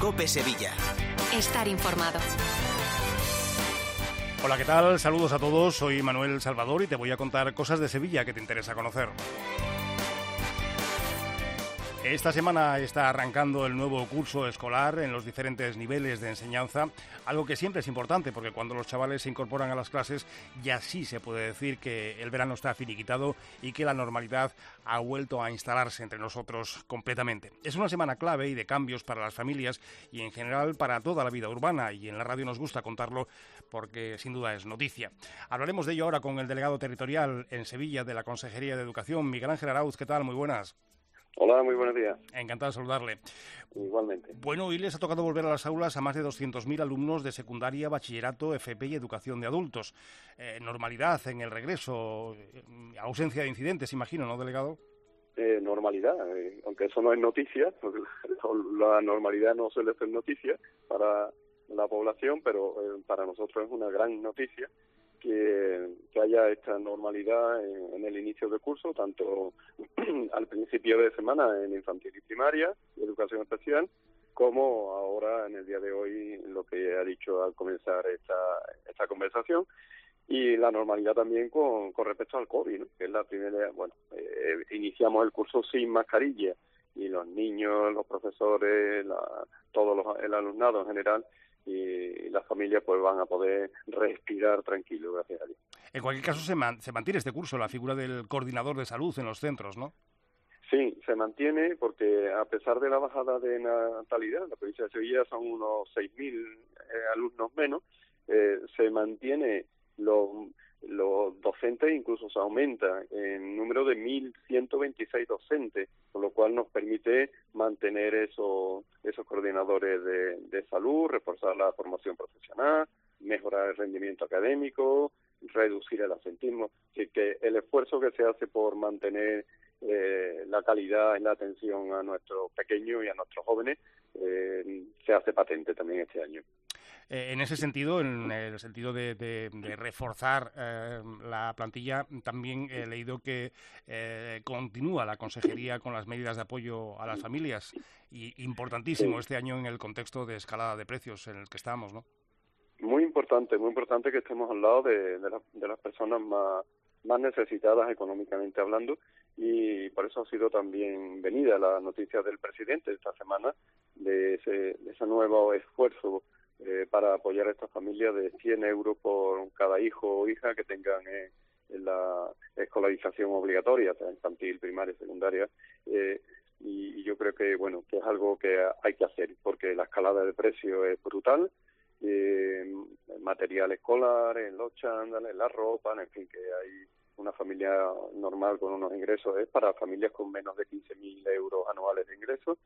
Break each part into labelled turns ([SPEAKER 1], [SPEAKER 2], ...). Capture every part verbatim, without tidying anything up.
[SPEAKER 1] COPE Sevilla.
[SPEAKER 2] Estar informado.
[SPEAKER 3] Hola, ¿qué tal? Saludos a todos, soy Manuel Salvador y te voy a contar cosas de Sevilla que te interesa conocer. Esta semana está arrancando el nuevo curso escolar en los diferentes niveles de enseñanza, algo que siempre es importante porque cuando los chavales se incorporan a las clases ya sí se puede decir que el verano está finiquitado y que la normalidad ha vuelto a instalarse entre nosotros completamente. Es una semana clave y de cambios para las familias y en general para toda la vida urbana, y en la radio nos gusta contarlo porque sin duda es noticia. Hablaremos de ello ahora con el delegado territorial en Sevilla de la Consejería de Educación, Miguel Ángel Arauz. ¿Qué tal? Muy buenas.
[SPEAKER 4] Hola, muy buenos días.
[SPEAKER 3] Encantado de saludarle.
[SPEAKER 4] Igualmente.
[SPEAKER 3] Bueno, hoy les ha tocado volver a las aulas a más de doscientos mil alumnos de secundaria, bachillerato, F P y educación de adultos. Eh, normalidad en el regreso, eh, ausencia de incidentes, imagino, ¿no, delegado?
[SPEAKER 4] Eh, normalidad, eh, aunque eso no es noticia, la normalidad no suele ser noticia para la población, pero eh, para nosotros es una gran noticia que, que haya esta normalidad en, en el inicio del curso, tanto al principio de semana en infantil y primaria, educación especial, como ahora en el día de hoy, lo que ha dicho al comenzar esta, esta conversación, y la normalidad también con, con respecto al COVID, ¿no? Que es la primera, bueno, eh, iniciamos el curso sin mascarilla, y los niños, los profesores, la, todos los, el alumnado en general, y las familias pues van a poder respirar tranquilos, gracias a Dios.
[SPEAKER 3] En cualquier caso se, man, se mantiene este curso, la figura del coordinador de salud en los centros, ¿no?
[SPEAKER 4] Sí, se mantiene porque a pesar de la bajada de natalidad, en la provincia de Sevilla son unos seis mil eh, alumnos menos, eh, se mantiene los los docentes, incluso se aumenta en número de mil ciento veintiséis docentes, con lo cual nos permite mantener esos esos coordinadores de, de salud, reforzar la formación profesional, mejorar el rendimiento académico, reducir el absentismo. Así que el esfuerzo que se hace por mantener eh, la calidad en la atención a nuestros pequeños y a nuestros jóvenes eh, se hace patente también este año.
[SPEAKER 3] Eh, en ese sentido, en el sentido de, de, de reforzar eh, la plantilla, también he leído que eh, continúa la Consejería con las medidas de apoyo a las familias, y importantísimo sí. Este año en el contexto de escalada de precios en el que estamos, ¿no?
[SPEAKER 4] Muy importante, muy importante que estemos al lado de, de, la, de las personas más, más necesitadas económicamente hablando, y por eso ha sido también venida la noticia del presidente esta semana de ese, de ese nuevo esfuerzo Eh, para apoyar a estas familias de cien euros por cada hijo o hija que tengan eh, en la escolarización obligatoria, sea infantil, primaria, secundaria, eh, y, y yo creo que bueno que es algo que hay que hacer, porque la escalada de precios es brutal, eh, material escolar, en los chándales, la ropa, en fin, que hay una familia normal con unos ingresos, es para familias con menos de quince mil euros anuales de ingresos,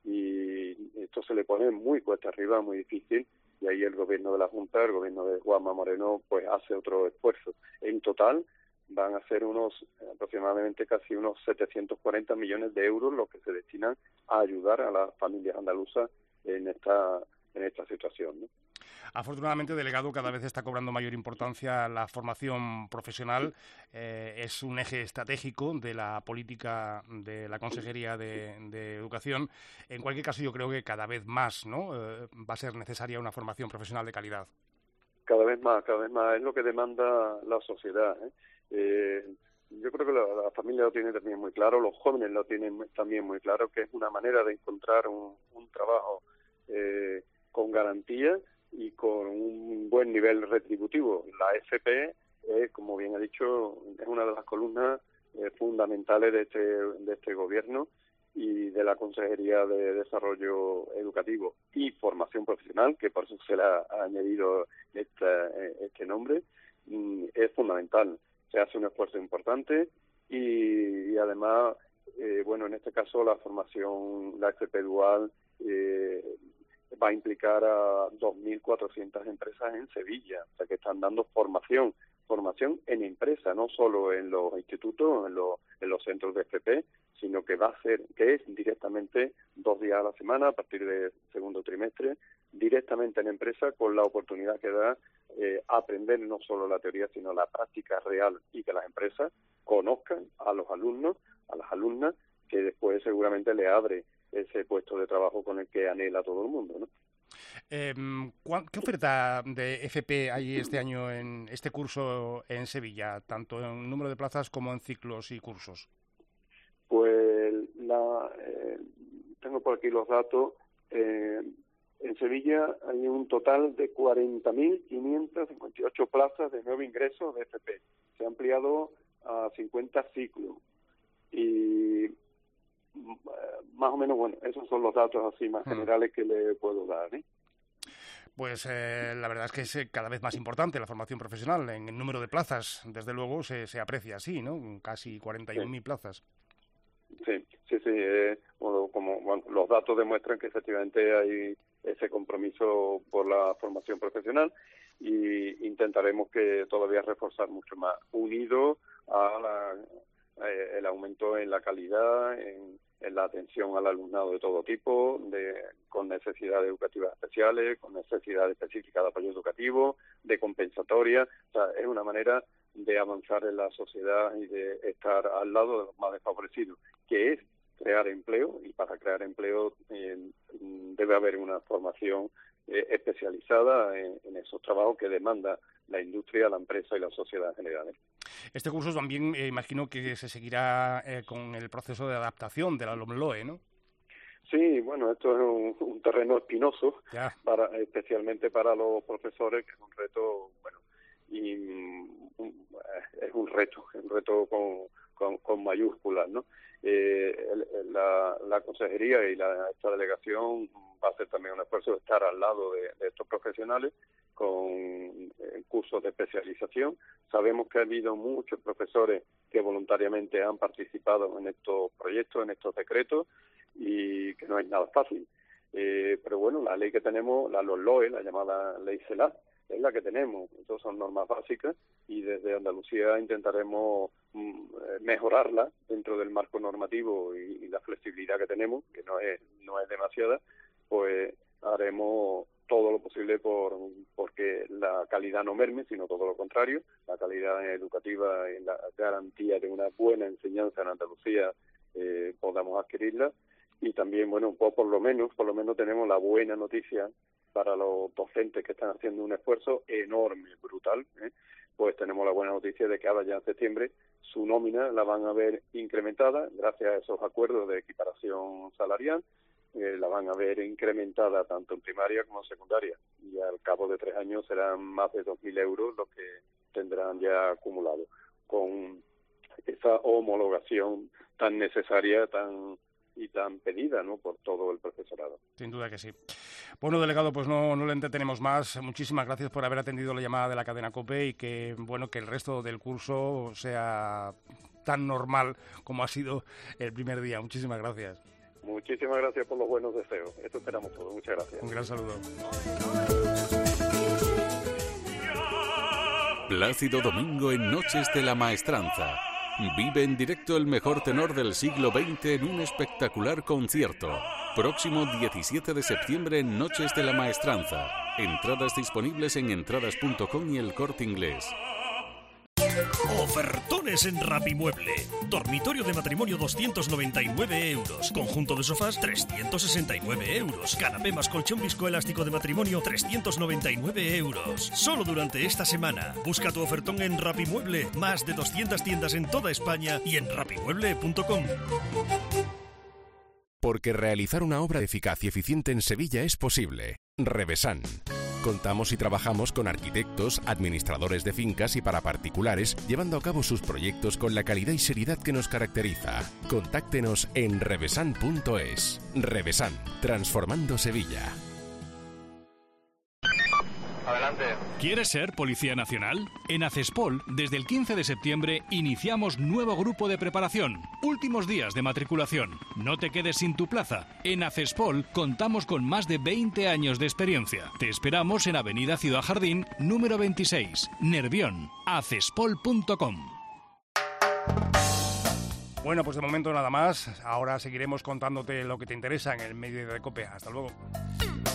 [SPEAKER 4] y esto se le pone muy cuesta arriba, muy difícil, y ahí el gobierno de la Junta, el gobierno de Juanma Moreno, pues hace otro esfuerzo. En total van a ser unos aproximadamente casi unos setecientos cuarenta millones de euros los que se destinan a ayudar a las familias andaluzas en esta en esta situación, ¿no?
[SPEAKER 3] Afortunadamente, delegado, cada vez está cobrando mayor importancia la formación profesional. Eh, es un eje estratégico de la política de la Consejería de, de Educación. En cualquier caso, yo creo que cada vez más, ¿no? Eh, va a ser necesaria una formación profesional de calidad.
[SPEAKER 4] Cada vez más, cada vez más. Es lo que demanda la sociedad, ¿eh? Eh, yo creo que la, la familia lo tiene también muy claro, los jóvenes lo tienen también muy claro, que es una manera de encontrar un, un trabajo eh, con garantía y con un buen nivel retributivo. La F P, eh, como bien ha dicho, es una de las columnas eh, fundamentales de este, de este gobierno y de la Consejería de Desarrollo Educativo y Formación Profesional, que por eso se le ha, ha añadido esta, este nombre, mm, es fundamental. Se hace un esfuerzo importante y, y además, eh, bueno, en este caso la formación, la F P dual, eh, va a implicar a dos mil cuatrocientas empresas en Sevilla, o sea que están dando formación, formación en empresa, no solo en los institutos, en los, en los centros de F P, sino que va a ser, que es directamente dos días a la semana a partir del segundo trimestre, directamente en empresa, con la oportunidad que da eh, aprender no solo la teoría, sino la práctica real, y que las empresas conozcan a los alumnos, a las alumnas, que después seguramente le abre ese puesto de trabajo con el que anhela todo el mundo, ¿no?
[SPEAKER 3] Eh, ¿Qué oferta de F P hay este año en este curso en Sevilla, tanto en número de plazas como en ciclos y cursos?
[SPEAKER 4] Pues la, eh, tengo por aquí los datos. Eh, en Sevilla hay un total de cuarenta mil quinientas cincuenta y ocho plazas de nuevo ingreso de F P. Se ha ampliado a cincuenta ciclos. Y más o menos, bueno, esos son los datos así más generales que le puedo dar, ¿eh?
[SPEAKER 3] Pues eh, la verdad es que es cada vez más importante la formación profesional. En el número de plazas, desde luego, se, se aprecia así, ¿no? Casi cuarenta y un mil sí. plazas.
[SPEAKER 4] Sí, sí, sí. Eh, bueno, como bueno, los datos demuestran que efectivamente hay ese compromiso por la formación profesional y intentaremos que todavía reforzar mucho más, unido a la, eh, el aumento en la calidad, en en la atención al alumnado de todo tipo, de, con necesidades educativas especiales, con necesidades específicas de apoyo educativo, de compensatoria. O sea, es una manera de avanzar en la sociedad y de estar al lado de los más desfavorecidos, que es crear empleo, y para crear empleo eh, debe haber una formación eh, especializada en, en esos trabajos que demanda la industria, la empresa y la sociedad en general, ¿eh?
[SPEAKER 3] Este curso también eh, imagino que se seguirá eh, con el proceso de adaptación de la LOMLOE, ¿no?
[SPEAKER 4] Sí, bueno, esto es un, un terreno espinoso, para, especialmente para los profesores, que es un reto, bueno, y un, es un reto, es un reto con, con, con mayúsculas, ¿no? Eh, el, la, la consejería y la, esta delegación va a hacer también un esfuerzo de estar al lado de, de estos profesionales con eh, cursos de especialización. Sabemos que ha habido muchos profesores que voluntariamente han participado en estos proyectos, en estos decretos, y que no es nada fácil. Eh, pero bueno, la ley que tenemos, la LOMLOE, la llamada ley CELA, es la que tenemos. Entonces son normas básicas y desde Andalucía intentaremos mm, mejorarla dentro del marco normativo y, y la flexibilidad que tenemos, que no es, no es demasiada, pues haremos todo lo posible por porque la calidad no merme, sino todo lo contrario, la calidad educativa y la garantía de una buena enseñanza en Andalucía eh, podamos adquirirla. Y también, bueno, un poco por lo menos, por lo menos tenemos la buena noticia para los docentes que están haciendo un esfuerzo enorme, brutal, ¿eh? Pues tenemos la buena noticia de que ahora ya en septiembre su nómina la van a ver incrementada gracias a esos acuerdos de equiparación salarial. Eh, la van a ver incrementada tanto en primaria como en secundaria, y al cabo de tres años serán más de dos mil euros los que tendrán ya acumulado, con esa homologación tan necesaria tan y tan pedida, ¿no?, por todo el profesorado.
[SPEAKER 3] Sin duda que sí. Bueno, delegado, pues no, no le entretenemos más. Muchísimas gracias por haber atendido la llamada de la cadena COPE y que, bueno, que el resto del curso sea tan normal como ha sido el primer día. Muchísimas gracias.
[SPEAKER 4] Muchísimas gracias por los buenos deseos. Esto esperamos todos. Muchas gracias.
[SPEAKER 3] Un gran saludo.
[SPEAKER 1] Plácido Domingo en Noches de la Maestranza. Vive en directo el mejor tenor del siglo veinte en un espectacular concierto. Próximo diecisiete de septiembre en Noches de la Maestranza. Entradas disponibles en entradas punto com y El Corte Inglés.
[SPEAKER 5] Ofertones en Rapimueble. Dormitorio de matrimonio doscientos noventa y nueve euros. Conjunto de sofás trescientos sesenta y nueve euros. Canapé más colchón viscoelástico de matrimonio trescientos noventa y nueve euros. Solo durante esta semana. Busca tu ofertón en Rapimueble. Más de doscientas tiendas en toda España y en rapimueble punto com.
[SPEAKER 6] Porque realizar una obra eficaz y eficiente en Sevilla es posible. Revesan. Contamos y trabajamos con arquitectos, administradores de fincas y para particulares, llevando a cabo sus proyectos con la calidad y seriedad que nos caracteriza. Contáctenos en revesan punto es. Revesan, transformando Sevilla.
[SPEAKER 7] Adelante.
[SPEAKER 8] ¿Quieres ser Policía Nacional? En ACESPOL, desde el quince de septiembre, iniciamos nuevo grupo de preparación. Últimos días de matriculación. No te quedes sin tu plaza. En ACESPOL contamos con más de veinte años de experiencia. Te esperamos en Avenida Ciudad Jardín, número veintiséis, Nervión. acespol punto com.
[SPEAKER 3] Bueno, pues de momento nada más. Ahora seguiremos contándote lo que te interesa en el medio de COPE. Hasta luego.